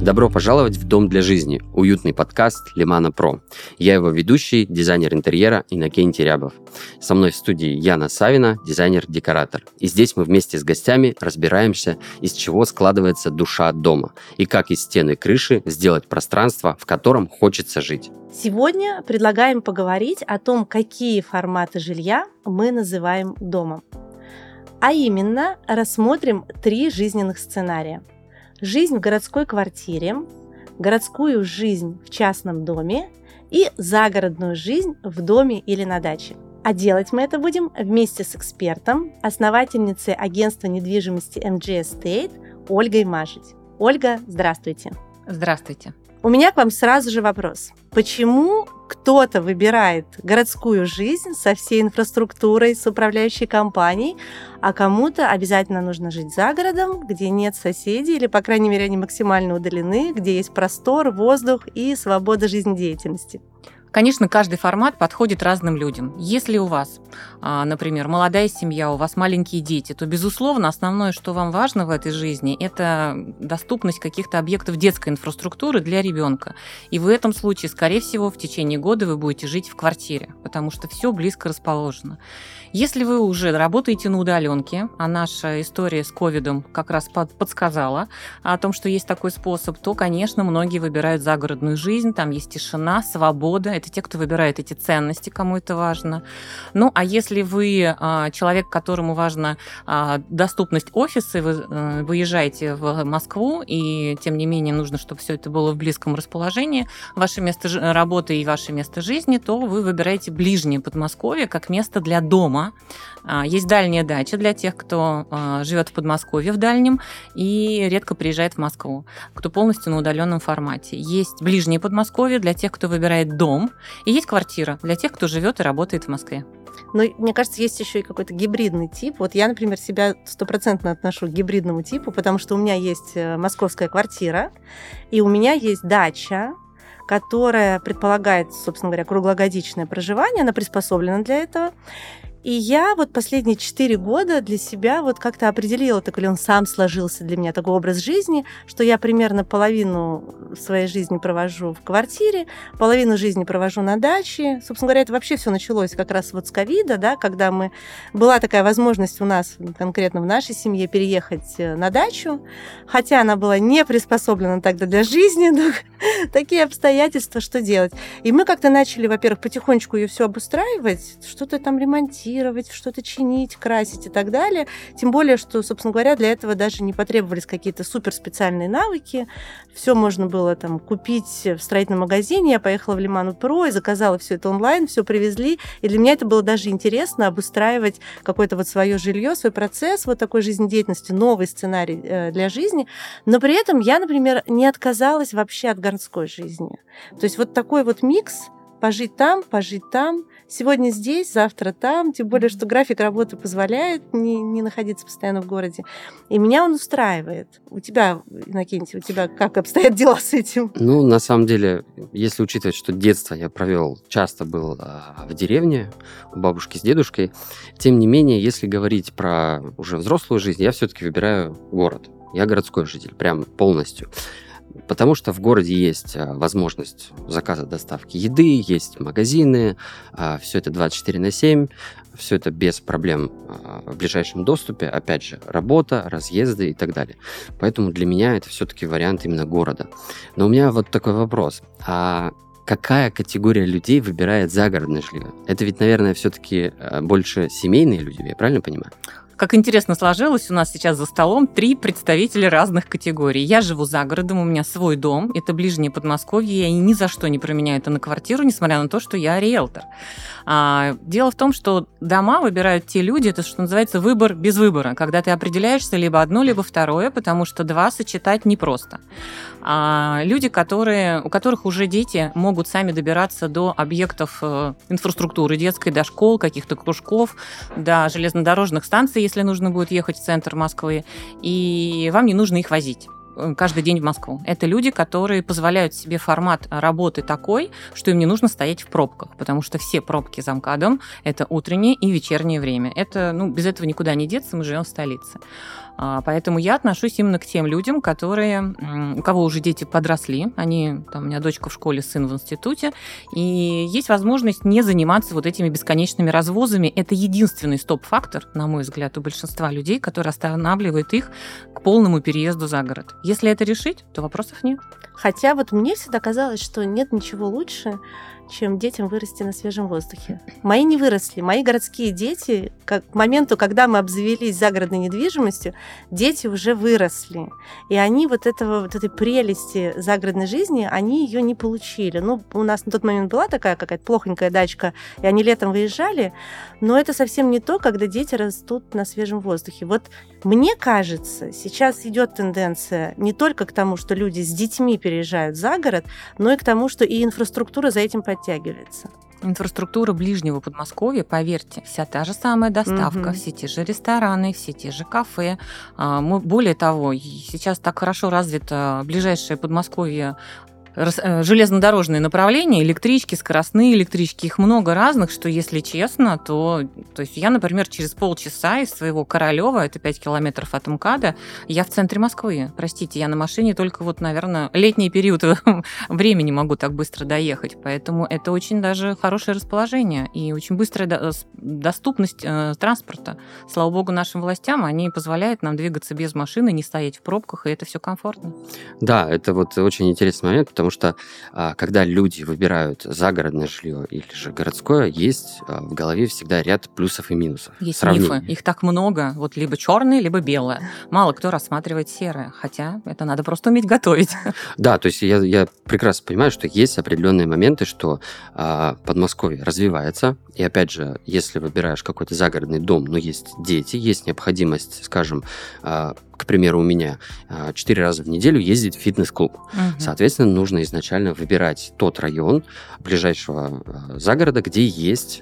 Добро пожаловать в «Дом для жизни» – уютный подкаст Лимана Про. Я его ведущий, дизайнер интерьера Иннокентий Рябов. Со мной в студии Яна Савина, дизайнер-декоратор. И здесь мы вместе с гостями разбираемся, из чего складывается душа дома и как из стены крыши сделать пространство, в котором хочется жить. Сегодня предлагаем поговорить о том, какие форматы жилья мы называем домом. А именно, рассмотрим 3 жизненных сценария. Жизнь в городской квартире, городскую жизнь в частном доме и загородную жизнь в доме или на даче. А делать мы это будем вместе с экспертом, основательницей агентства недвижимости MG Estate Ольгой Мажить. Ольга, здравствуйте. Здравствуйте. У меня к вам сразу же вопрос. Почему кто-то выбирает городскую жизнь со всей инфраструктурой, с управляющей компанией, а кому-то обязательно нужно жить за городом, где нет соседей, или, по крайней мере, они максимально удалены, где есть простор, воздух и свобода жизнедеятельности? Конечно, каждый формат подходит разным людям. Если у вас, например, молодая семья, у вас маленькие дети, то, безусловно, основное, что вам важно в этой жизни, это доступность каких-то объектов детской инфраструктуры для ребенка. И в этом случае, скорее всего, в течение года вы будете жить в квартире, потому что все близко расположено. Если вы уже работаете на удаленке, а наша история с ковидом как раз подсказала о том, что есть такой способ, то, конечно, многие выбирают загородную жизнь, там есть тишина, свобода. Это те, кто выбирает эти ценности, кому это важно. Ну, а если вы человек, которому важна доступность офиса, вы выезжаете в Москву, и, тем не менее, нужно, чтобы все это было в близком расположении, ваше место работы и ваше место жизни, то вы выбираете ближнее Подмосковье как место для дома. Есть дальняя дача для тех, кто живет в Подмосковье в дальнем и редко приезжает в Москву, кто полностью на удаленном формате. Есть ближнее Подмосковье для тех, кто выбирает дом, и есть квартира для тех, кто живет и работает в Москве. Но мне кажется, есть еще и какой-то гибридный тип. Вот я, например, себя 100% отношу к гибридному типу, потому что у меня есть московская квартира, и у меня есть дача, которая предполагает, собственно говоря, круглогодичное проживание, она приспособлена для этого. И я вот последние 4 года для себя вот как-то определила, так или он сам сложился для меня, такой образ жизни, что я примерно половину своей жизни провожу в квартире, половину жизни провожу на даче. Собственно говоря, это вообще все началось как раз вот с ковида, да, когда была такая возможность у нас, конкретно в нашей семье, переехать на дачу, хотя она была не приспособлена тогда для жизни, но такие обстоятельства, что делать. И мы как-то начали, во-первых, потихонечку ее все обустраивать, что-то там ремонтировать, что-то чинить, красить и так далее. Тем более, что, собственно говоря, для этого даже не потребовались какие-то суперспециальные навыки. Все можно было там купить в строительном магазине. Я поехала в Лиману Про и заказала все это онлайн, все привезли. И для меня это было даже интересно обустраивать какое-то вот свое жилье, свой процесс вот такой жизнедеятельности, новый сценарий для жизни. Но при этом я, например, не отказалась вообще от городской жизни. То есть вот такой вот микс: пожить там, сегодня здесь, завтра там, тем более, что график работы позволяет не находиться постоянно в городе. И меня он устраивает. У тебя, Иннокентий, у тебя как обстоят дела с этим? Ну, на самом деле, если учитывать, что детство я провел, часто был в деревне у бабушки с дедушкой, тем не менее, если говорить про уже взрослую жизнь, я все-таки выбираю город. Я городской житель, прям полностью. Потому что в городе есть возможность заказа доставки еды, есть магазины, все это 24/7, все это без проблем в ближайшем доступе, опять же, работа, разъезды и так далее. Поэтому для меня это все-таки вариант именно города. Но у меня вот такой вопрос. А какая категория людей выбирает загородное жилье? Это ведь, наверное, все-таки больше семейные люди, я правильно понимаю? Как интересно сложилось, у нас сейчас за столом 3 представителя разных категорий. Я живу за городом, у меня свой дом, это ближнее Подмосковье, я ни за что не променяю это на квартиру, несмотря на то, что я риэлтор. Дело в том, что дома выбирают те люди, это, что называется, выбор без выбора, когда ты определяешься либо одно, либо второе, потому что 2 сочетать непросто. Люди, у которых уже дети могут сами добираться до объектов инфраструктуры детской, до школ, каких-то кружков, до железнодорожных станций, если нужно будет ехать в центр Москвы, и вам не нужно их возить. каждый день в Москву. Это люди, которые позволяют себе формат работы такой, что им не нужно стоять в пробках, потому что все пробки за МКАДом – это утреннее и вечернее время. Это, без этого никуда не деться, мы живем в столице. Поэтому я отношусь именно к тем людям, у кого уже дети подросли, у меня дочка в школе, сын в институте, и есть возможность не заниматься вот этими бесконечными развозами. Это единственный стоп-фактор, на мой взгляд, у большинства людей, который останавливает их к полному переезду за город. Если это решить, то вопросов нет. Хотя вот мне всегда казалось, что нет ничего лучше, чем детям вырасти на свежем воздухе. Мои не выросли. Мои городские дети, к моменту, когда мы обзавелись загородной недвижимостью, дети уже выросли. И они вот этой прелести загородной жизни, они ее не получили. У нас на тот момент была такая какая-то плохонькая дачка, и они летом выезжали, но это совсем не то, когда дети растут на свежем воздухе. Вот мне кажется, сейчас идет тенденция не только к тому, что люди с детьми переезжают за город, но и к тому, что и инфраструктура за этим подтягивается. Инфраструктура ближнего Подмосковья, поверьте, вся та же самая доставка, все те же рестораны, все те же кафе. Более того, сейчас так хорошо развито ближайшее Подмосковье железнодорожные направления, электрички, скоростные электрички, их много разных, что, если честно, то есть я, например, через полчаса из своего Королева, это 5 километров от МКАДа, я в центре Москвы. Простите, я на машине только наверное, летний период времени могу так быстро доехать, поэтому это очень даже хорошее расположение и очень быстрая доступность транспорта. Слава богу, нашим властям, они позволяют нам двигаться без машины, не стоять в пробках, и это все комфортно. Да, это очень интересный момент, потому что когда люди выбирают загородное жилье или же городское, есть в голове всегда ряд плюсов и минусов. Есть мифы, их так много, либо черное, либо белое. Мало кто рассматривает серое, хотя это надо просто уметь готовить. Да, то есть я прекрасно понимаю, что есть определенные моменты, что Подмосковье развивается, и опять же, если выбираешь какой-то загородный дом, но есть дети, есть необходимость, скажем, к примеру, у меня 4 раза в неделю ездить в фитнес-клуб. Соответственно, нужно изначально выбирать тот район ближайшего загорода, где есть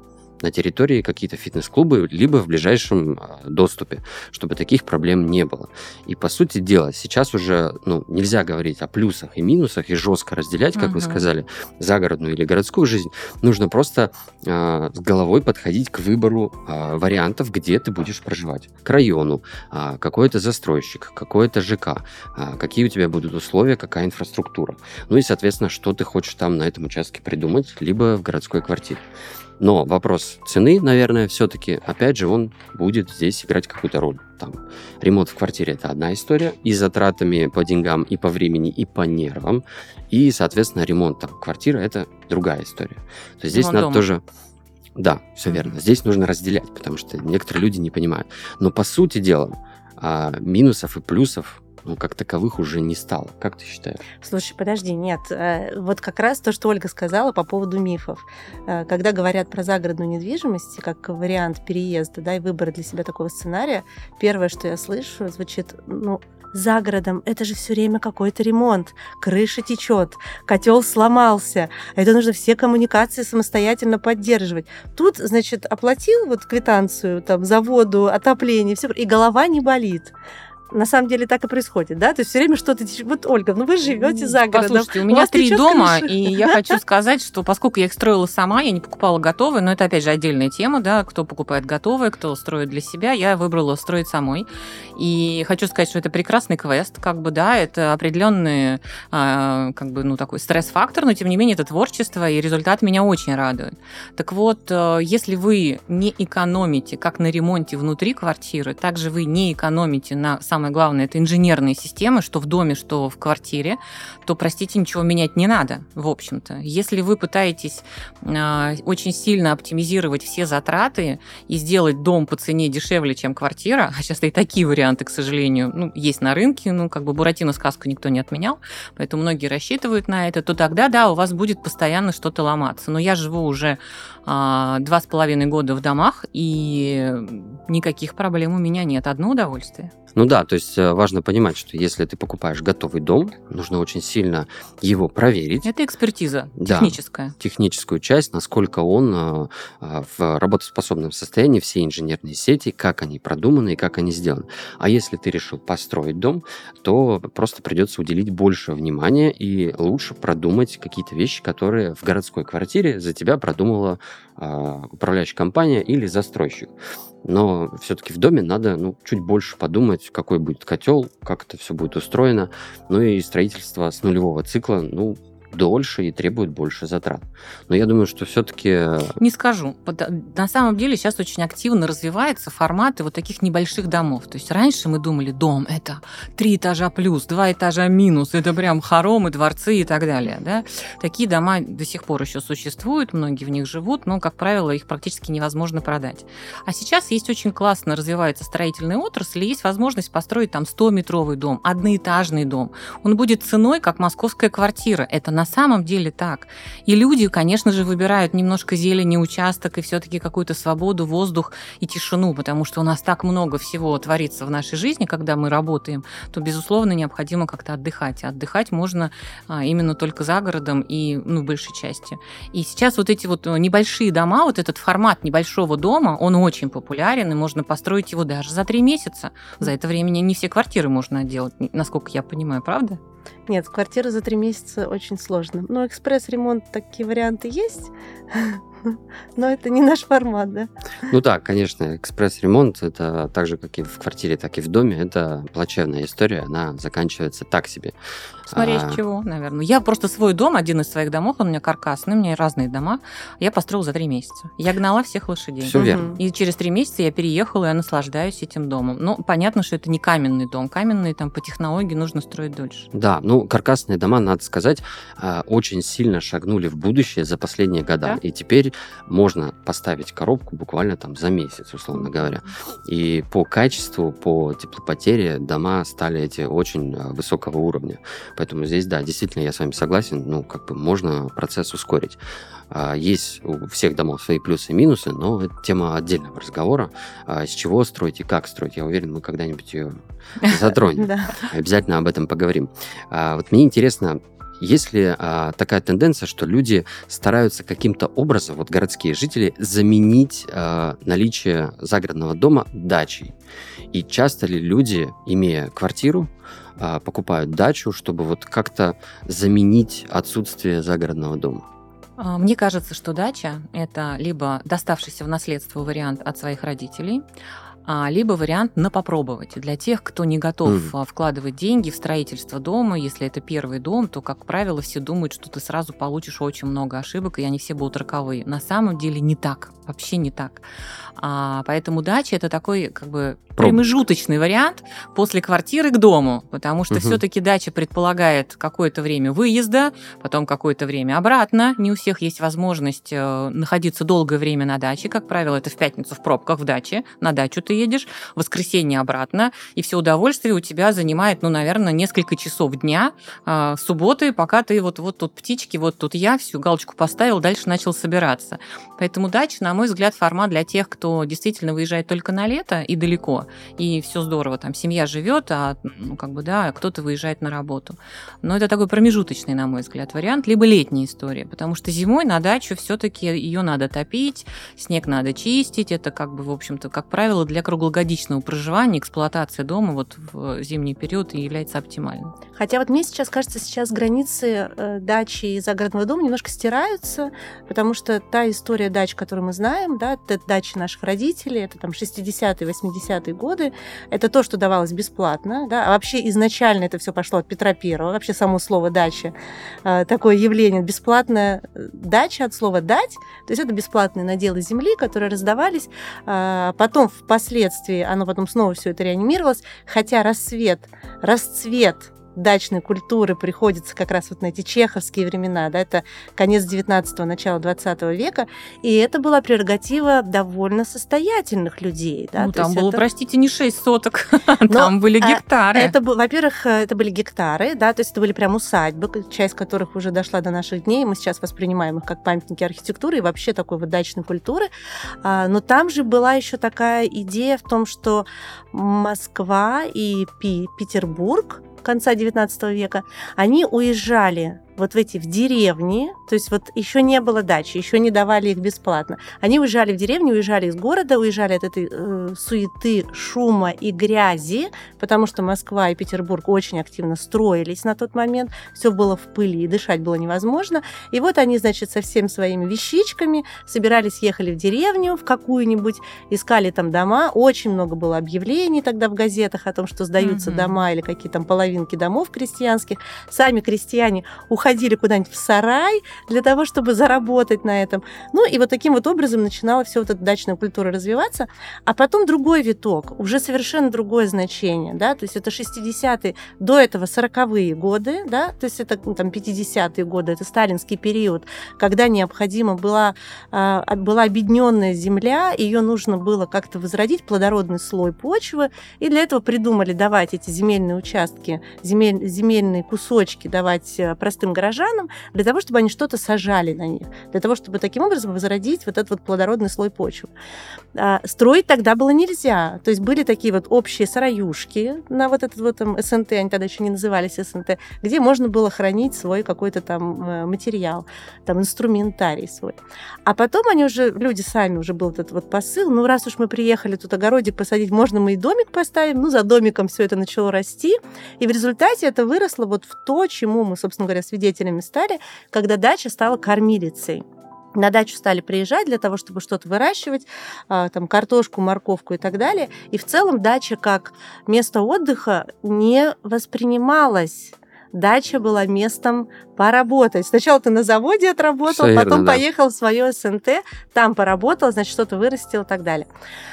на территории какие-то фитнес-клубы, либо в ближайшем доступе, чтобы таких проблем не было. И, по сути дела, сейчас уже нельзя говорить о плюсах и минусах и жестко разделять, как вы сказали, загородную или городскую жизнь. Нужно просто с головой подходить к выбору вариантов, где ты будешь проживать. К району, какой-то застройщик, какой-то ЖК, какие у тебя будут условия, какая инфраструктура. И, соответственно, что ты хочешь там на этом участке придумать, либо в городской квартире. Но вопрос цены, наверное, все-таки, опять же, он будет здесь играть какую-то роль. Ремонт в квартире – это одна история, и затратами по деньгам, и по времени, и по нервам. И, соответственно, ремонт квартиры – это другая история. То есть здесь надо тоже... Да, все верно. Здесь нужно разделять, потому что некоторые люди не понимают. Но, по сути дела, минусов и плюсов как таковых уже не стало. Как ты считаешь? Слушай, подожди, нет. Вот как раз то, что Ольга сказала по поводу мифов. Когда говорят про загородную недвижимость как вариант переезда, и выбора для себя такого сценария, первое, что я слышу, звучит, за городом это же все время какой-то ремонт, крыша течет, котел сломался, это нужно все коммуникации самостоятельно поддерживать. Тут, значит, оплатил квитанцию за воду, отопление, все, и голова не болит. На самом деле так и происходит, да? То есть все время что-то... Ольга, вы живете за городом. Послушайте, у меня 3 дома, и я хочу сказать, что поскольку я их строила сама, я не покупала готовые, но это, опять же, отдельная тема, да, кто покупает готовые, кто строит для себя, я выбрала строить самой. И хочу сказать, что это прекрасный квест, это определенный, такой стресс-фактор, но, тем не менее, это творчество, и результат меня очень радует. Так вот, если вы не экономите как на ремонте внутри квартиры, также вы не экономите на самое главное, это инженерные системы, что в доме, что в квартире, то, простите, ничего менять не надо, в общем-то. Если вы пытаетесь очень сильно оптимизировать все затраты и сделать дом по цене дешевле, чем квартира, а сейчас и такие варианты, к сожалению, есть на рынке, Буратино сказку никто не отменял, поэтому многие рассчитывают на это, то тогда, да, у вас будет постоянно что-то ломаться. Но я живу уже 2,5 года в домах, и никаких проблем у меня нет. Одно удовольствие. То то есть важно понимать, что если ты покупаешь готовый дом, нужно очень сильно его проверить. Это экспертиза Да, техническая. техническую часть, насколько он в работоспособном состоянии, все инженерные сети, как они продуманы и как они сделаны. А если ты решил построить дом, то просто придется уделить больше внимания и лучше продумать какие-то вещи, которые в городской квартире за тебя продумала управляющая компания или застройщик. Но все-таки в доме надо чуть больше подумать, какой будет котел, как это все будет устроено. Ну и строительство с нулевого цикла, дольше и требует больше затрат. Но я думаю, что все-таки... Не скажу. На самом деле сейчас очень активно развиваются форматы вот таких небольших домов. То есть раньше мы думали, дом – это 3 этажа плюс, 2 этажа минус, это прям хоромы, дворцы и так далее. Да? Такие дома до сих пор еще существуют, многие в них живут, но, как правило, их практически невозможно продать. А сейчас есть очень классно развивается строительная отрасль, и есть возможность построить там 100-метровый дом, одноэтажный дом. Он будет ценой, как московская квартира. Это на самом деле так. И люди, конечно же, выбирают немножко зелени, участок и все-таки какую-то свободу, воздух и тишину, потому что у нас так много всего творится в нашей жизни, когда мы работаем, то, безусловно, необходимо как-то отдыхать. А отдыхать можно именно только за городом и, в большей части. И сейчас вот эти вот небольшие дома, вот этот формат небольшого дома, он очень популярен, и можно построить его даже за 3 месяца. За это время не все квартиры можно отделать, насколько я понимаю, правда? Нет, квартира за 3 месяца очень сложно. Но экспресс-ремонт, такие варианты есть, но это не наш формат, да? Да, конечно, экспресс-ремонт, это так же, как и в квартире, так и в доме, это плачевная история, она заканчивается так себе. Смотря из чего, наверное. Я просто свой дом, один из своих домов, он у меня каркасный, у меня разные дома, я построила за 3 месяца. Я гнала всех лошадей. Все верно. И через 3 месяца я переехала, и я наслаждаюсь этим домом. Но понятно, что это не каменный дом. Каменный там по технологии нужно строить дольше. Да, каркасные дома, надо сказать, очень сильно шагнули в будущее за последние года. Да? И теперь можно поставить коробку буквально там за месяц, условно говоря. И по качеству, по теплопотере дома стали эти очень высокого уровня. Поэтому здесь, да, действительно, я с вами согласен, можно процесс ускорить. Есть у всех домов свои плюсы и минусы, но это тема отдельного разговора. С чего строить и как строить. Я уверен, мы когда-нибудь ее затронем. Обязательно об этом поговорим. Вот мне интересно, есть ли такая тенденция, что люди стараются каким-то образом, городские жители, заменить наличие загородного дома дачей? И часто ли люди, имея квартиру, покупают дачу, чтобы как-то заменить отсутствие загородного дома? Мне кажется, что дача – это либо доставшийся в наследство вариант от своих родителей, либо вариант на попробовать. Для тех, кто не готов вкладывать деньги в строительство дома, если это первый дом, то, как правило, все думают, что ты сразу получишь очень много ошибок, и они все будут роковые. На самом деле не так, вообще не так. Поэтому дача – это такой промежуточный вариант после квартиры к дому, потому что все-таки дача предполагает какое-то время выезда, потом какое-то время обратно. Не у всех есть возможность находиться долгое время на даче. Как правило, это в пятницу в пробках в даче. На дачу ты едешь, в воскресенье обратно, и все удовольствие у тебя занимает, наверное, несколько часов дня, субботы, пока ты вот тут птички, вот тут я, всю галочку поставил, дальше начал собираться. Поэтому дача, на мой взгляд, формат для тех, кто действительно выезжает только на лето и далеко, и все здорово, там семья живет, кто-то выезжает на работу. Но это такой промежуточный, на мой взгляд, вариант, либо летняя история, потому что зимой на дачу все-таки ее надо топить, снег надо чистить, это в общем-то, как правило, для круглогодичного проживания эксплуатация дома в зимний период и является оптимальной. Хотя мне кажется, границы дачи и загородного дома немножко стираются, потому что та история дач, которую мы знаем, да, это дачи наших родителей, это там 60-е, 80-е годы, это то, что давалось бесплатно, да, а вообще изначально это все пошло от Петра Первого, вообще само слово «дача», такое явление, бесплатная дача от слова «дать», то есть это бесплатные наделы земли, которые раздавались, потом впоследствии оно потом снова все это реанимировалось, хотя расцвет дачной культуры приходится как раз вот на эти чеховские времена, да, это конец 19-го, начало 20 века, и это была прерогатива довольно состоятельных людей. Да, ну, там было, простите, не 6 соток, там были гектары. Во-первых, это были гектары, да, то есть это были прям усадьбы, часть которых уже дошла до наших дней, мы сейчас воспринимаем их как памятники архитектуры и вообще такой вот дачной культуры, но там же была еще такая идея в том, что Москва и Петербург конца XIX века, они уезжали вот в деревни, то есть вот еще не было дачи, еще не давали их бесплатно. Они уезжали в деревню, уезжали из города, уезжали от этой суеты, шума и грязи, потому что Москва и Петербург очень активно строились на тот момент, все было в пыли, и дышать было невозможно. И вот они, значит, со всеми своими вещичками собирались, ехали в деревню, в какую-нибудь, искали там дома. Очень много было объявлений тогда в газетах о том, что сдаются дома или какие там половинки домов крестьянских. Сами крестьяне уходили куда-нибудь в сарай для того, чтобы заработать на этом. Ну, и вот таким вот образом начинала вся вот эта дачная культура развиваться. А потом другой виток, уже совершенно другое значение, да, то есть это 60-е, до этого 40-е годы, да, то есть это там 50-е годы, это сталинский период, когда необходима была обедненная земля, ее нужно было как-то возродить, плодородный слой почвы, и для этого придумали давать эти земельные участки, земельные кусочки давать простым горожанам, для того, чтобы они что-то сажали на них, для того, чтобы таким образом возродить вот этот вот плодородный слой почвы. Строить тогда было нельзя. То есть были такие вот общие сараюшки на вот этот вот там СНТ, они тогда еще не назывались СНТ, где можно было хранить свой какой-то там материал, там инструментарий свой. А потом люди сами уже был этот вот посыл, ну раз уж мы приехали тут огородик посадить, можно мы и домик поставим, ну за домиком все это начало расти, и в результате это выросло вот в то, чему мы, собственно говоря, свидетелями стали, когда дача стала кормилицей. На дачу стали приезжать для того, чтобы что-то выращивать, там, картошку, морковку и так далее. И в целом дача как место отдыха не воспринималась. Дача была местом поработать. Сначала ты на заводе отработал, Все потом верно, поехал в свое СНТ, там поработал, значит, что-то вырастил и так далее.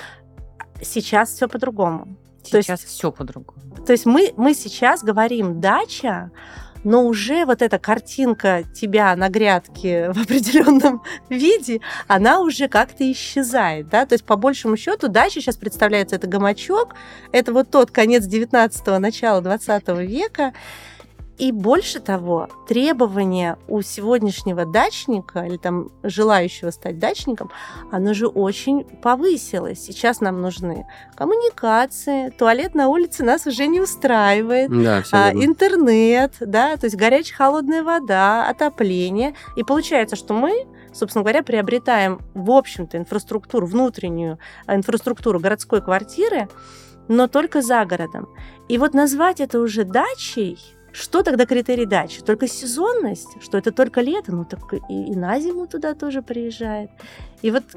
Сейчас все по-другому. Сейчас все по-другому. То есть мы сейчас говорим «дача», но уже вот эта картинка тебя на грядке в определенном виде, она уже как-то исчезает, да, то есть по большему счету дача сейчас представляется, это гамачок, это вот тот конец 19-го, начало 20 века, и больше того, требования у сегодняшнего дачника или там желающего стать дачником, оно же очень повысилось. Сейчас нам нужны коммуникации, туалет на улице нас уже не устраивает, Да, интернет, да, то есть горячая холодная вода, отопление. И получается, что мы, собственно говоря, приобретаем, в общем-то, внутреннюю инфраструктуру городской квартиры, но только за городом. И вот назвать это уже дачей. Что тогда критерий дачи? Только сезонность? Что это только лето? Ну, так и на зиму туда тоже приезжает. И вот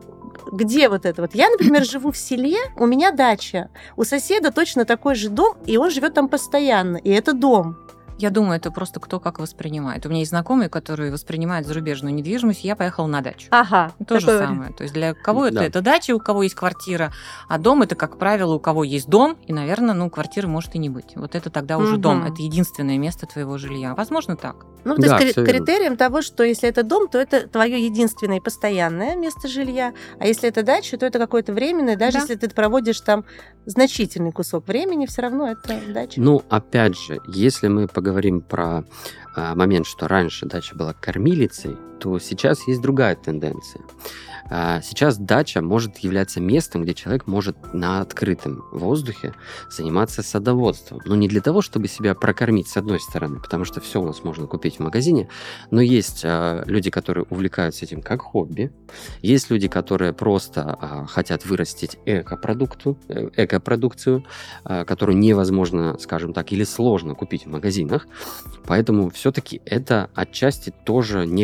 где вот это вот? Я, например, живу в селе, у меня дача. У соседа точно такой же дом, и он живет там постоянно. И это дом. Я думаю, это просто кто как воспринимает. У меня есть знакомые, которые воспринимают зарубежную недвижимость. Я поехала на дачу. Ага. То же самое. То есть для кого это дача, у кого есть квартира, а дом это, как правило, у кого есть дом, и, наверное, квартиры может и не быть. Вот это тогда уже дом. Это единственное место твоего жилья. Возможно, так. Ну, то есть критерием того, что если это дом, то это твое единственное и постоянное место жилья, а если это дача, то это какое-то временное, даже если ты проводишь там значительный кусок времени, все равно это дача. Ну, опять же, если мы поговорим про момент, что раньше дача была кормилицей, то сейчас есть другая тенденция. Сейчас дача может являться местом, где человек может на открытом воздухе заниматься садоводством. Но не для того, чтобы себя прокормить с одной стороны, потому что все у нас можно купить в магазине, но есть люди, которые увлекаются этим как хобби, есть люди, которые просто хотят вырастить экопродукцию, которую невозможно, скажем так, или сложно купить в магазинах. Поэтому все-таки это отчасти тоже некая возможность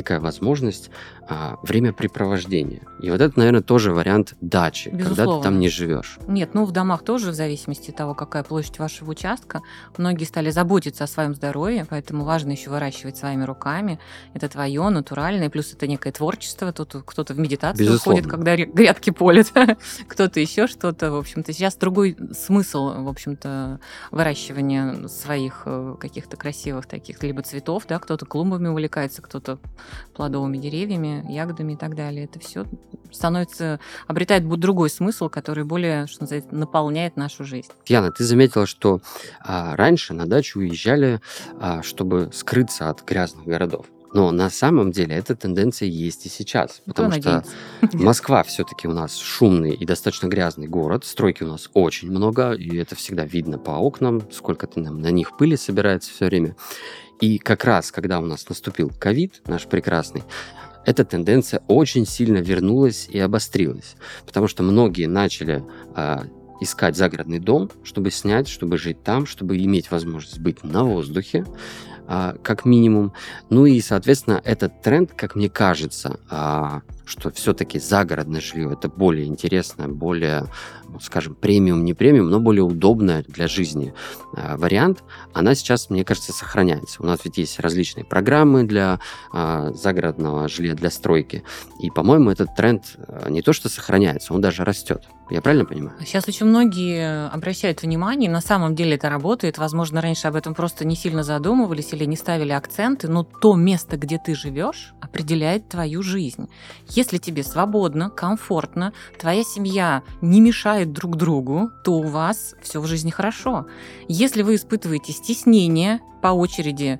возможность времяпрепровождения. И вот это, наверное, тоже вариант дачи, когда ты там не живешь. Нет, ну в домах тоже, в зависимости от того, какая площадь вашего участка, многие стали заботиться о своем здоровье, поэтому важно еще выращивать своими руками. Это твое, натуральное, плюс это некое творчество. Тут кто-то в медитацию уходит, когда грядки полят, кто-то еще что-то. В общем-то, сейчас другой смысл, в общем-то, выращивания своих каких-то красивых таких либо цветов, да, кто-то клумбами увлекается, кто-то плодовыми деревьями, ягодами и так далее. Это все обретает другой смысл, который более, что называется, наполняет нашу жизнь. Яна, ты заметила, что раньше на дачу уезжали, чтобы скрыться от грязных городов. Но на самом деле эта тенденция есть и сейчас, потому что Москва все-таки у нас шумный и достаточно грязный город, стройки у нас очень много, и это всегда видно по окнам, сколько-то на них пыли собирается все время. И как раз, когда у нас наступил ковид, наш прекрасный, эта тенденция очень сильно вернулась и обострилась, потому что многие начали искать загородный дом, чтобы снять, чтобы жить там, чтобы иметь возможность быть на воздухе, как минимум. Ну и, соответственно, этот тренд, как мне кажется, что все-таки загородное жилье это более интересное, более, скажем, премиум, не премиум, но более удобное для жизни вариант, она сейчас, мне кажется, сохраняется. У нас ведь есть различные программы для загородного жилья, для стройки. И, по-моему, этот тренд не то что сохраняется, он даже растет. Я правильно понимаю? Сейчас очень многие обращают внимание, на самом деле это работает. Возможно, раньше об этом просто не сильно задумывались или не ставили акценты, но то место, где ты живешь, определяет твою жизнь. Если тебе свободно, комфортно, твоя семья не мешает друг другу, то у вас все в жизни хорошо. Если вы испытываете стеснение, по очереди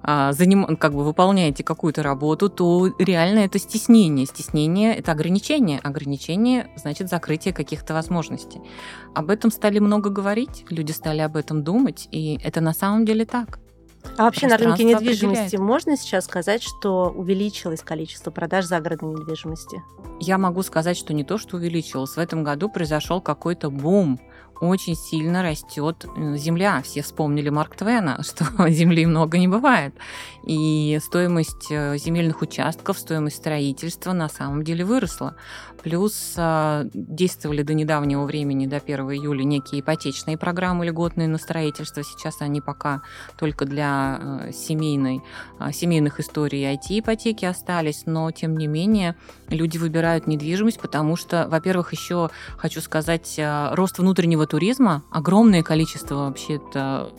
выполняете какую-то работу, то реально это стеснение. Стеснение – это ограничение. Ограничение – значит закрытие каких-то возможностей. Об этом стали много говорить, люди стали об этом думать, и это на самом деле так. А вообще на рынке недвижимости можно сейчас сказать, что увеличилось количество продаж загородной недвижимости? Я могу сказать, что не то, что увеличилось. В этом году произошел какой-то бум. Очень сильно растет земля. Все вспомнили Марк Твена, что земли много не бывает. И стоимость земельных участков, стоимость строительства на самом деле выросла. Плюс действовали до недавнего времени, до 1 июля, некие ипотечные программы льготные на строительство. Сейчас они пока только для семейных историй IT-ипотеки остались, но, тем не менее, люди выбирают недвижимость, потому что, во-первых, еще хочу сказать, рост внутреннего туризма, огромное количество вообще-то,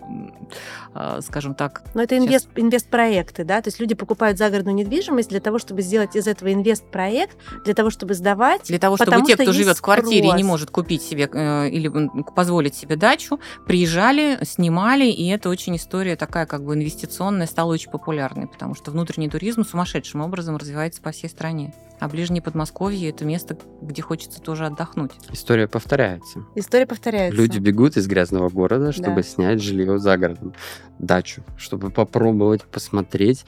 скажем так... Но это инвестпроекты, да? То есть люди покупают загородную недвижимость для того, чтобы сделать из этого инвестпроект, для того, чтобы сдавать. Для того, чтобы те, кто живет в квартире и не может купить себе или позволить себе дачу, приезжали, снимали, и это очень история такая как бы инвестиционная, стала очень популярной, потому что внутренний туризм сумасшедшим образом развивается по всей стране. А ближнее Подмосковье – это место, где хочется тоже отдохнуть. История повторяется. Люди бегут из грязного города, чтобы снять жилье за городом, дачу, чтобы попробовать, посмотреть,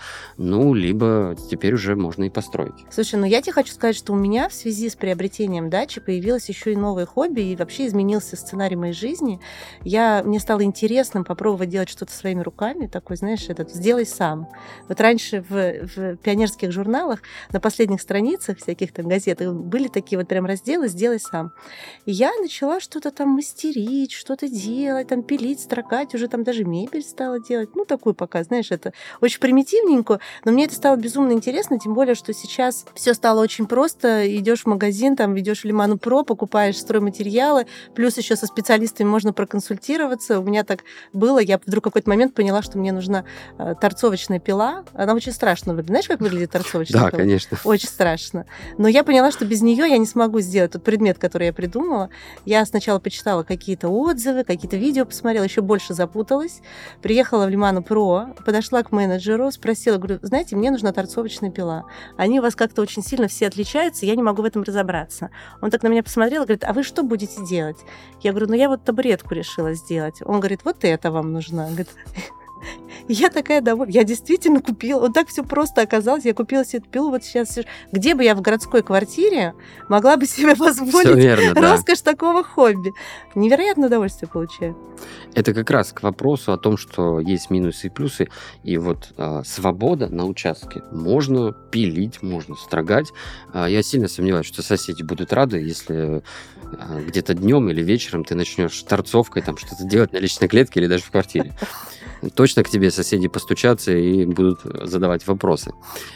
либо теперь уже можно и построить. Слушай, я тебе хочу сказать, что у меня в связи с приобретением дачи появилось еще и новое хобби, и вообще изменился сценарий моей жизни. Мне стало интересным попробовать делать что-то своими руками, такой, знаешь, сделай сам. Вот раньше в пионерских журналах на последних страницах всяких там газетах были такие вот прям разделы «Сделай сам». И я начала что-то там мастерить, что-то делать, там пилить, строгать, уже там даже мебель стала делать. Такую пока, знаешь, это очень примитивненькую, но мне это стало безумно интересно, тем более, что сейчас все стало очень просто. Идешь в магазин, там ведешь в Лиману Про, покупаешь стройматериалы, плюс еще со специалистами можно проконсультироваться. У меня так было, я вдруг в какой-то момент поняла, что мне нужна торцовочная пила. Она очень страшно выглядит. Знаешь, как выглядит торцовочная пила? Да, конечно. Очень страшно. Но я поняла, что без нее я не смогу сделать тот предмет, который я придумала. Я сначала почитала какие-то отзывы, какие-то видео посмотрела, еще больше запуталась. Приехала в Лиману Про, подошла к менеджеру, спросила, говорю, знаете, мне нужна торцовочная пила. Они у вас как-то очень сильно все отличаются, я не могу в этом разобраться. Он так на меня посмотрел и говорит, а вы что будете делать? Я говорю, я вот табуретку решила сделать. Он говорит, вот это вам нужно. Говорит, И я такая довольна. Я действительно купила. Вот так все просто оказалось. Я купила себе эту пилу. Вот сейчас, где бы я в городской квартире могла бы себе позволить Все верно, да. роскошь такого хобби? Невероятное удовольствие получаю. Это как раз к вопросу о том, что есть минусы и плюсы. И вот свобода на участке. Можно пилить, можно строгать. Я сильно сомневаюсь, что соседи будут рады, если где-то днем или вечером ты начнешь торцовкой там что-то делать на личной клетке или даже в квартире. Точно к тебе соседи постучатся и будут задавать вопросы.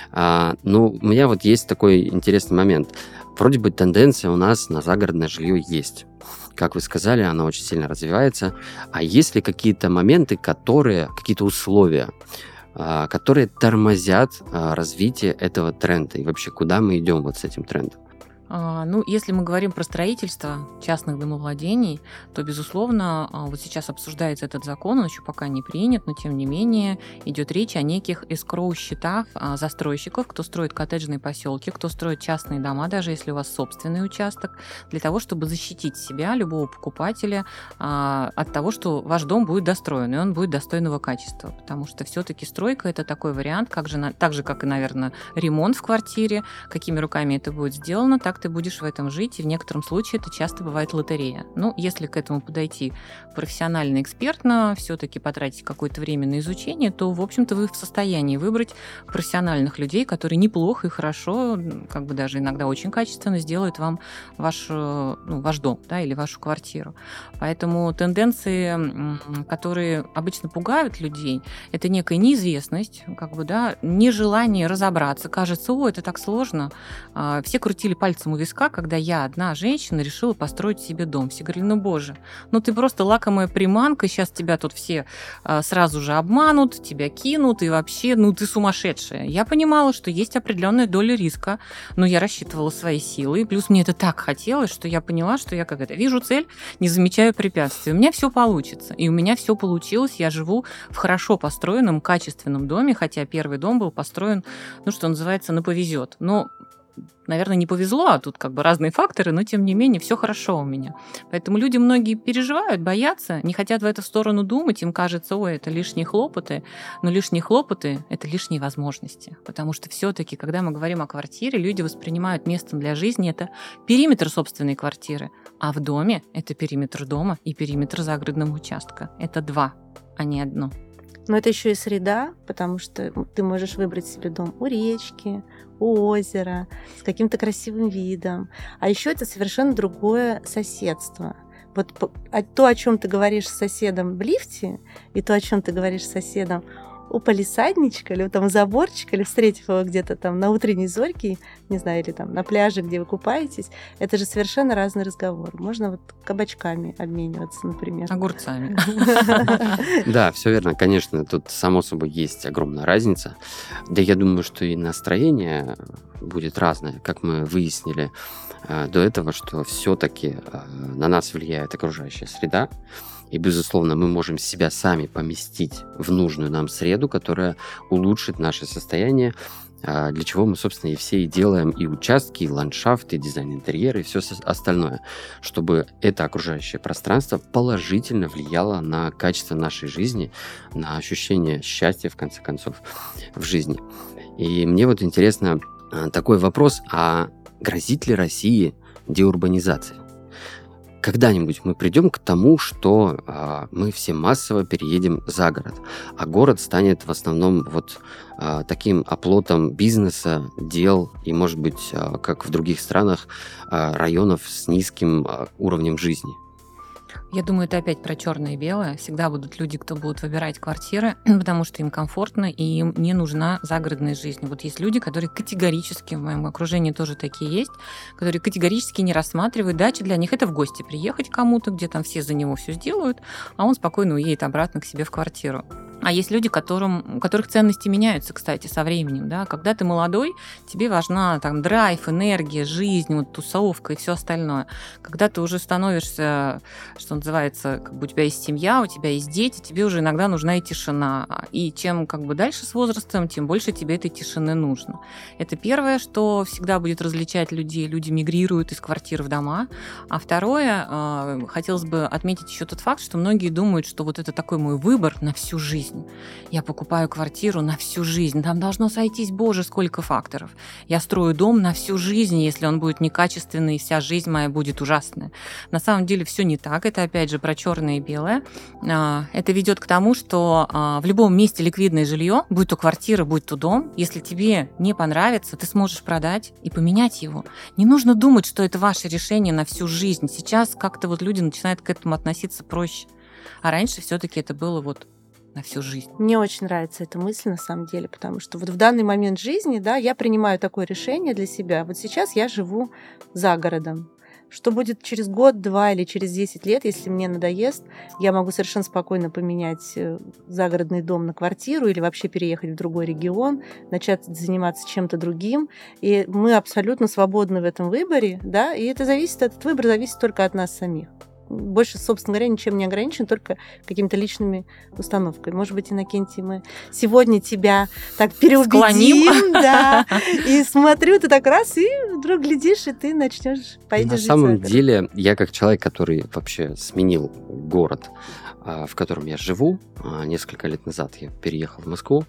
Но у меня вот есть такой интересный момент. Вроде бы тенденция у нас на загородное жилье есть. Как вы сказали, она очень сильно развивается. А есть ли какие-то моменты, какие-то условия, которые тормозят развитие этого тренда? И вообще, куда мы идем вот с этим трендом? Если мы говорим про строительство частных домовладений, то, безусловно, вот сейчас обсуждается этот закон, он еще пока не принят, но, тем не менее, идет речь о неких эскроу-счетах застройщиков, кто строит коттеджные поселки, кто строит частные дома, даже если у вас собственный участок, для того, чтобы защитить себя, любого покупателя, от того, что ваш дом будет достроен, и он будет достойного качества. Потому что все-таки стройка – это такой вариант, так же, как и, наверное, ремонт в квартире, какими руками это будет сделано, так ты будешь в этом жить, и в некотором случае это часто бывает лотерея. Если к этому подойти профессионально, экспертно, все-таки потратить какое-то время на изучение, то, в общем-то, вы в состоянии выбрать профессиональных людей, которые неплохо и хорошо, как бы даже иногда очень качественно сделают вам ваш дом, да, или вашу квартиру. Поэтому тенденции, которые обычно пугают людей, это некая неизвестность, нежелание разобраться. Кажется, это так сложно. Все крутили пальцем у виска, когда я, одна женщина, решила построить себе дом. Все говорили, боже, ты просто лакомая приманка, сейчас тебя тут все сразу же обманут, тебя кинут, и вообще, ты сумасшедшая. Я понимала, что есть определенная доля риска, но я рассчитывала свои силы, плюс мне это так хотелось, что я поняла, что я вижу цель, не замечаю препятствий. У меня все получится, и у меня все получилось. Я живу в хорошо построенном, качественном доме, хотя первый дом был построен, что называется, на повезет. Наверное, не повезло, а тут разные факторы, но тем не менее все хорошо у меня. Поэтому люди многие переживают, боятся, не хотят в эту сторону думать, им кажется, это лишние хлопоты, но лишние хлопоты – это лишние возможности. Потому что все-таки, когда мы говорим о квартире, люди воспринимают местом для жизни это периметр собственной квартиры, а в доме это периметр дома и периметр загородного участка. Это два, а не одно. Но это еще и среда, потому что ты можешь выбрать себе дом у речки, у озера, с каким-то красивым видом. А еще это совершенно другое соседство. Вот то, о чем ты говоришь с соседом в лифте, и то, о чем ты говоришь с соседом у палисадничка, или у заборчика, или встретив его где-то там на утренней зорьке, не знаю, или там на пляже, где вы купаетесь, это же совершенно разный разговор. Можно кабачками обмениваться, например. Огурцами. Да, все верно. Конечно, тут, само собой, есть огромная разница. Да, я думаю, что и настроение будет разное, как мы выяснили до этого, что все-таки на нас влияет окружающая среда. И, безусловно, мы можем себя сами поместить в нужную нам среду, которая улучшит наше состояние, для чего мы, собственно, и все и делаем и участки, и ландшафт, и дизайн интерьера, и все остальное, чтобы это окружающее пространство положительно влияло на качество нашей жизни, на ощущение счастья, в конце концов, в жизни. И мне интересно такой вопрос, а грозит ли России деурбанизация? Когда-нибудь мы придем к тому, что мы все массово переедем за город, а город станет в основном таким оплотом бизнеса, дел и, может быть, как в других странах, районов с низким уровнем жизни. Я думаю, это опять про черное и белое. Всегда будут люди, кто будут выбирать квартиры, потому что им комфортно и им не нужна загородная жизнь. Вот есть люди, которые категорически, в моем окружении тоже такие есть, которые категорически не рассматривают дачи. Для них это в гости приехать кому-то, где там все за него все сделают, а он спокойно уедет обратно к себе в квартиру. А есть люди, у которых ценности меняются, кстати, со временем. Да? Когда ты молодой, тебе важна драйв, энергия, жизнь, тусовка и все остальное. Когда ты уже становишься, что называется, у тебя есть семья, у тебя есть дети, тебе уже иногда нужна и тишина. И чем дальше с возрастом, тем больше тебе этой тишины нужно. Это первое, что всегда будет различать людей. Люди мигрируют из квартир в дома. А второе, хотелось бы отметить еще тот факт, что многие думают, что это такой мой выбор на всю жизнь. жизнь. Я покупаю квартиру на всю жизнь. Там должно сойтись, боже, сколько факторов. Я строю дом на всю жизнь, если он будет некачественный, и вся жизнь моя будет ужасная. На самом деле все не так. Это, опять же, про черное и белое. Это ведет к тому, что в любом месте ликвидное жилье, будь то квартира, будь то дом, если тебе не понравится, ты сможешь продать и поменять его. Не нужно думать, что это ваше решение на всю жизнь. Сейчас как-то вот люди начинают к этому относиться проще. А раньше все-таки это было вот на всю жизнь. Мне очень нравится эта мысль на самом деле, потому что вот в данный момент жизни, да, я принимаю такое решение для себя. Вот сейчас я живу за городом. Что будет через год, 2 или через 10 лет, если мне надоест, я могу совершенно спокойно поменять загородный дом на квартиру или вообще переехать в другой регион, начать заниматься чем-то другим. И мы абсолютно свободны в этом выборе, да, и этот выбор зависит только от нас самих. Больше, собственно говоря, ничем не ограничен, только какими-то личными установками. Может быть, Иннокентий, мы сегодня тебя так переубедим, да, и смотрю, ты так раз, и вдруг глядишь, и ты начнешь пойдешь жить. На самом деле, я как человек, который вообще сменил город, в котором я живу, несколько лет назад я переехал в Москву,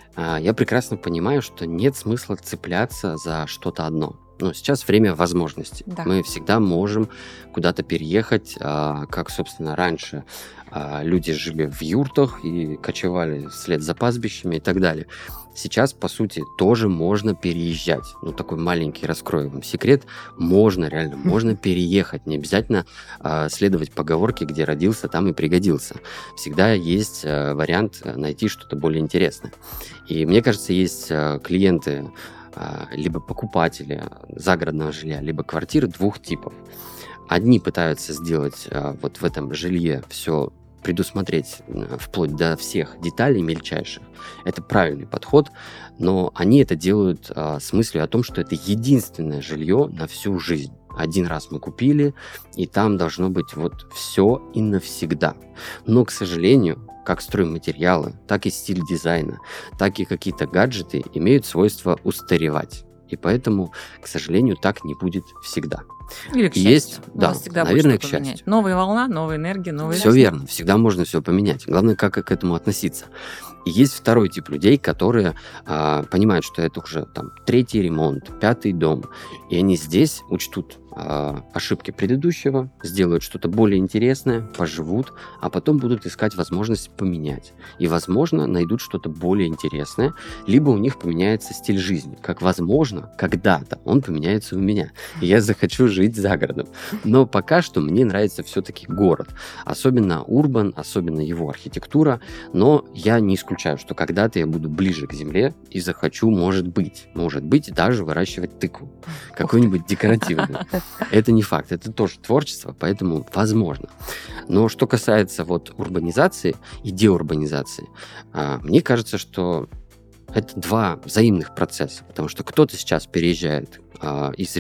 я прекрасно понимаю, что нет смысла цепляться за что-то одно. Ну, сейчас время возможностей. Да. Мы всегда можем куда-то переехать, как, собственно, раньше люди жили в юртах и кочевали вслед за пастбищами и так далее. Сейчас, по сути, тоже можно переезжать. Ну, такой маленький, раскрою вам секрет. Можно, реально, можно переехать. Не обязательно следовать поговорке, где родился, там и пригодился. Всегда есть вариант найти что-то более интересное. И мне кажется, есть клиенты, либо покупатели загородного жилья, либо квартиры двух типов. Одни пытаются сделать вот в этом жилье все предусмотреть вплоть до всех деталей мельчайших. Это правильный подход, но они это делают с мыслью о том, что это единственное жилье на всю жизнь. Один раз мы купили, и там должно быть вот все и навсегда. Но, к сожалению, как стройматериалы, так и стиль дизайна, так и какие-то гаджеты имеют свойство устаревать. И поэтому, к сожалению, так не будет всегда. Или к счастью. Есть, У да, вас всегда наверное, будет к что-то счастью. менять. Новая волна, новая энергия, новая Все верно, всегда можно все поменять. Главное, как к этому относиться. И есть второй тип людей, которые понимают, что это уже там 3-й ремонт, 5-й дом, и они здесь учтут ошибки предыдущего, сделают что-то более интересное, поживут, а потом будут искать возможность поменять. И, возможно, найдут что-то более интересное, либо у них поменяется стиль жизни. Как возможно, когда-то он поменяется у меня, и я захочу жить за городом. Но пока что мне нравится все-таки город. Особенно урбан, особенно его архитектура. Но я не исключаю, что когда-то я буду ближе к земле и захочу, может быть, даже выращивать тыкву. Какую-нибудь декоративную. Это не факт, это тоже творчество, поэтому возможно. Но что касается вот урбанизации и деурбанизации, мне кажется, что это два взаимных процесса, потому что кто-то сейчас переезжает из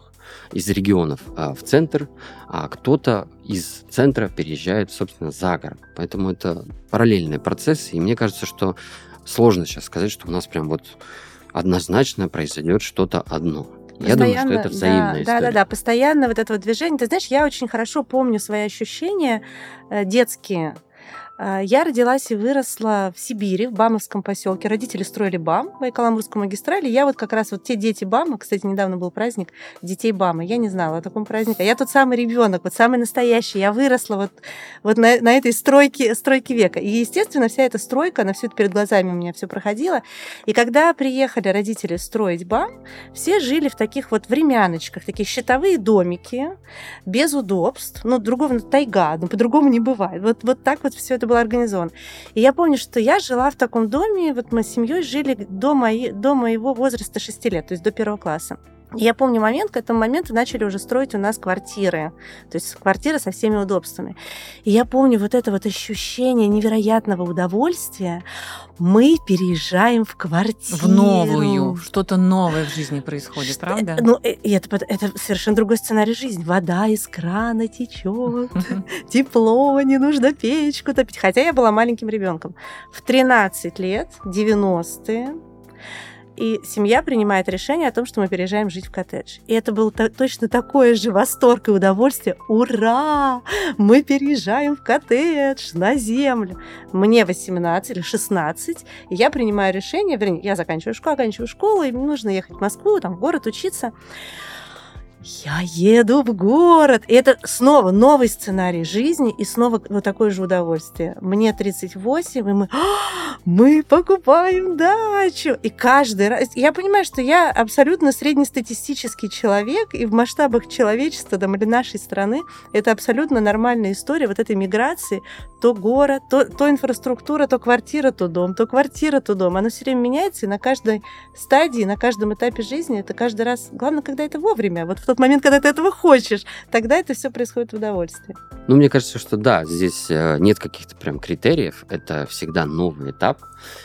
регионов в центр, а кто-то из центра переезжает, собственно, за город. Поэтому это параллельные процессы, и мне кажется, что сложно сейчас сказать, что у нас прям вот однозначно произойдет что-то одно. Я думаю, что это взаимная история. Да, постоянно вот это вот движение. Ты знаешь, я очень хорошо помню свои ощущения детские. Я родилась и выросла в Сибири, в Бамовском поселке. Родители строили БАМ, Байкаламбурскую магистраль. Я вот как раз вот те дети БАМа, кстати, недавно был праздник детей БАМа. Я не знала о таком празднике. Я тот самый ребенок, вот самый настоящий. Я выросла вот на этой стройке века. И, естественно, вся эта стройка, она все это перед глазами у меня все проходила. И когда приехали родители строить БАМ, все жили в таких вот времяночках, такие щитовые домики, без удобств. Ну, другого тайга, но по-другому не бывает. Вот так вот все это было организовано. И я помню, что я жила в таком доме, вот мы с семьей жили до моего возраста 6 лет, то есть до 1 класса. И я помню момент, к этому моменту начали уже строить у нас квартиры, то есть квартиры со всеми удобствами. И я помню вот это вот ощущение невероятного удовольствия. Мы переезжаем в квартиру. В новую. Что-то новое в жизни происходит, правда? Ну, это совершенно другой сценарий жизни. Вода из крана течет, тепло, не нужно печку топить. Хотя я была маленьким ребенком. В 13 лет, 90-е, И семья принимает решение о том, что мы переезжаем жить в коттедж. И это был точно такой же восторг и удовольствие. Ура! Мы переезжаем в коттедж на землю. Мне 18 или 16, и я принимаю решение, вернее, я оканчиваю школу, и мне нужно ехать в Москву, там, в город учиться. Я еду в город. И это снова новый сценарий жизни и снова вот такое же удовольствие. Мне 38, и мы покупаем дачу. И каждый раз... Я понимаю, что я абсолютно среднестатистический человек, и в масштабах человечества там, или нашей страны это абсолютно нормальная история вот этой миграции. То город, то инфраструктура, то квартира, то дом, то квартира, то дом. Оно все время меняется, и на каждой стадии, на каждом этапе жизни это каждый раз... Главное, когда это вовремя. Вот в тот момент, когда ты этого хочешь, тогда это все происходит в удовольствии. Ну, мне кажется, что да, здесь нет каких-то прям критериев, это всегда новый этап,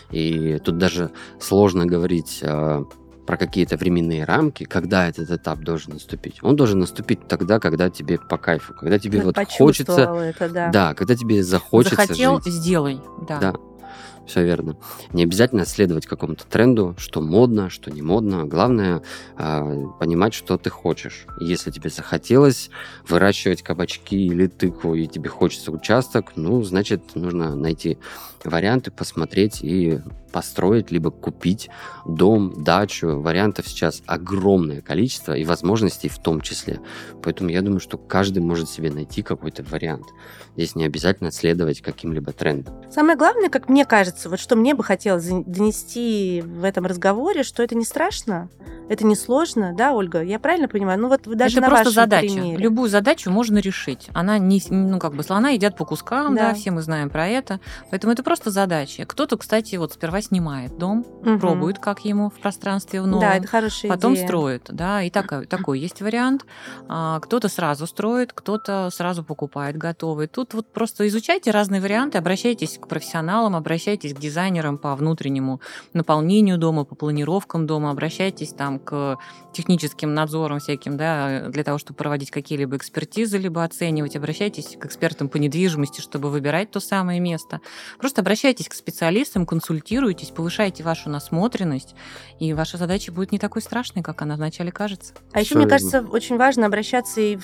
и тут даже сложно говорить про какие-то временные рамки, когда этот этап должен наступить. Он должен наступить тогда, когда тебе по кайфу, когда тебе вот хочется... Это, да. Да, когда тебе захочется Захотел, жить. сделай. Да. Все верно. Не обязательно следовать какому-то тренду, что модно, что не модно. Главное понимать, что ты хочешь. Если тебе захотелось выращивать кабачки или тыкву, и тебе хочется участок, ну, значит, нужно найти варианты, посмотреть и построить, либо купить дом, дачу. Вариантов сейчас огромное количество, и возможностей в том числе. Поэтому я думаю, что каждый может себе найти какой-то вариант. Здесь не обязательно следовать каким-либо трендам. Самое главное, как мне кажется, вот что мне бы хотелось донести в этом разговоре, что это не страшно, это не сложно, да, Ольга? Я правильно понимаю? Ну вот даже это на просто вашем задача. примере. Любую задачу можно решить. Она не, слона едят по кускам, Да. да, все мы знаем про это. Поэтому это просто задача. Кто-то, кстати, вот сперва снимает дом, Мгм. пробует, как ему в пространстве в новом. Да, это хорошая Потом идея. строит, да, и такой есть вариант. Кто-то сразу строит, кто-то сразу покупает готовый. Тут вот просто изучайте разные варианты, обращайтесь к профессионалам, обращайтесь к дизайнерам по внутреннему наполнению дома, по планировкам дома, обращайтесь там к техническим надзорам всяким, да, для того, чтобы проводить какие-либо экспертизы, либо оценивать. Обращайтесь к экспертам по недвижимости, чтобы выбирать то самое место. Просто обращайтесь к специалистам, консультируйтесь, повышайте вашу насмотренность, и ваша задача будет не такой страшной, как она вначале кажется. А еще, Всё мне верно. кажется, очень важно обращаться и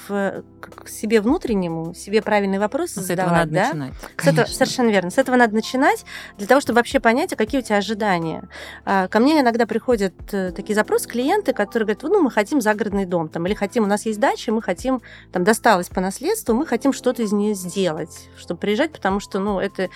к себе внутреннему, себе правильные вопросы С этого задавать, надо да? начинать. С этого, Конечно. совершенно верно. С этого надо начинать, для того, чтобы вообще понять, а какие у тебя ожидания. Ко мне иногда приходят такие запросы клиенты, которые говорят, ну, мы хотим загородный дом, там, или хотим, у нас есть дача, мы хотим, там, досталось по наследству, мы хотим что-то из нее сделать, чтобы приезжать, потому что, ну, это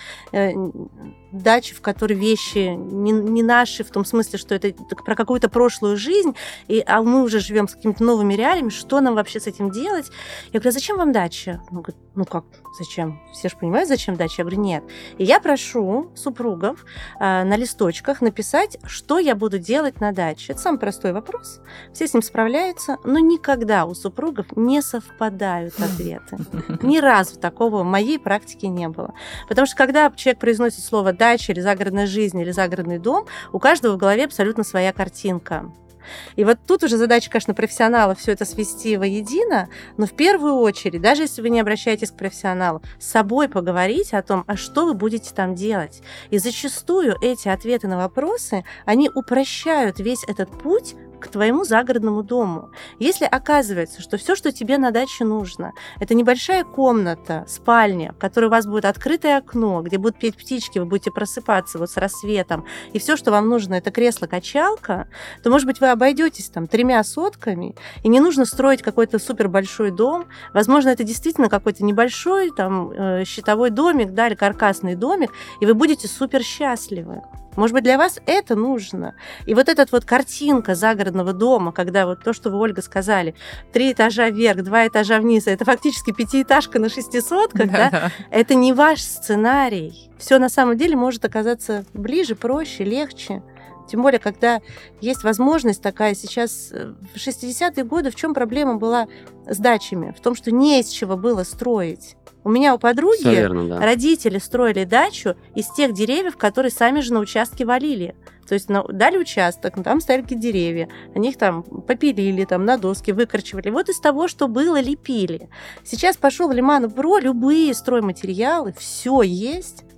дача, в которой вещи не наши, в том смысле, что это про какую-то прошлую жизнь, а мы уже живем с какими-то новыми реалиями, что нам вообще с этим делать? Я говорю, а зачем вам дача? Он говорит, ну как, зачем? Все же понимают, зачем дача? Я говорю, нет. И я прошу супругов на листочках написать, что я буду делать на даче. Это самый простой вопрос. Все с ним справляются, но никогда у супругов не совпадают ответы. Ни разу такого в моей практике не было. Потому что когда человек произносит слово «дача» или «загородная жизнь» или «загородный дом», у каждого в голове абсолютно своя картинка. И вот тут уже задача, конечно, профессионала все это свести воедино, но в первую очередь, даже если вы не обращаетесь к профессионалу, с собой поговорить о том, а что вы будете там делать. И зачастую эти ответы на вопросы, они упрощают весь этот путь к твоему загородному дому. Если оказывается, что все, что тебе на даче нужно, это небольшая комната, спальня, в которой у вас будет открытое окно, где будут петь птички, вы будете просыпаться вот с рассветом, и все, что вам нужно, это кресло-качалка, то, может быть, вы обойдетесь там 3 сотками, и не нужно строить какой-то супер большой дом. Возможно, это действительно какой-то небольшой там щитовой домик, да, или каркасный домик, и вы будете супер счастливы. Может быть, для вас это нужно. И вот эта вот картинка загородного дома, когда вот то, что вы, Ольга, сказали, 3 этажа вверх, 2 этажа вниз, это фактически 5-этажка на 6 сотках, да? Это не ваш сценарий. Все на самом деле может оказаться ближе, проще, легче. Тем более, когда есть возможность такая сейчас, в 60-е годы, в чем проблема была с дачами? В том, что не из чего было строить. У меня у подруги Всё верно, да. родители строили дачу из тех деревьев, которые сами же на участке валили. То есть дали участок, там стояли какие-то деревья, они их там попилили, там на доски выкорчевали. Вот из того, что было, лепили. Сейчас пошел Лиманов Бро, любые стройматериалы, все есть.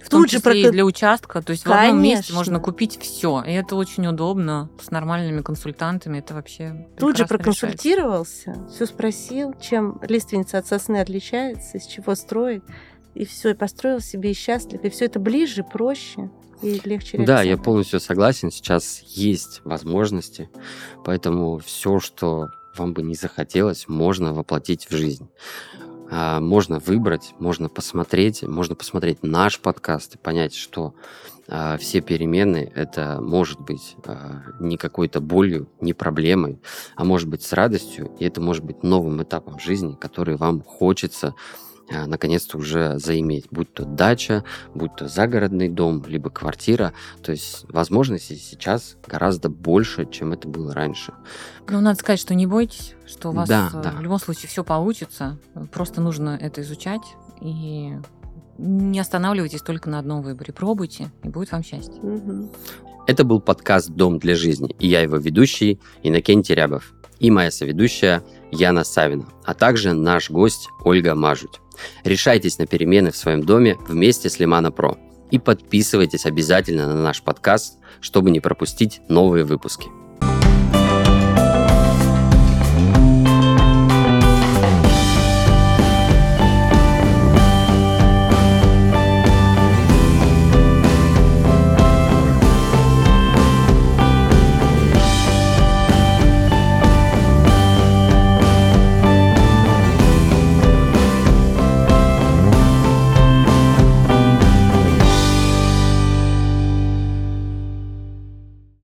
В том Тут же числе и для участка. То есть в одном месте Конечно. можно купить все. И это очень удобно. С нормальными консультантами это вообще Тут же прекрасно решается. проконсультировался, все спросил, чем лиственница от сосны отличается, из чего строить, и все, и построил себе и счастлив. И все это ближе, проще и легче Да, я реализовать. полностью согласен. Сейчас есть возможности, поэтому все, что вам бы не захотелось, можно воплотить в жизнь. Можно выбрать, можно посмотреть наш подкаст и понять, что все перемены это может быть не какой-то болью, не проблемой, а может быть с радостью, и это может быть новым этапом жизни, который вам хочется наконец-то уже заиметь, будь то дача, будь то загородный дом, либо квартира. То есть возможностей сейчас гораздо больше, чем это было раньше. Ну, надо сказать, что не бойтесь, что у вас Да. в любом случае все получится. Просто нужно это изучать и не останавливайтесь только на одном выборе. Пробуйте, и будет вам счастье. Мгм. Это был подкаст «Дом для жизни», и я его ведущий Иннокентий Рябов, и моя соведущая Яна Савина, а также наш гость Ольга Мажуть. Решайтесь на перемены в своем доме вместе с Лимано Про. И подписывайтесь обязательно на наш подкаст, чтобы не пропустить новые выпуски.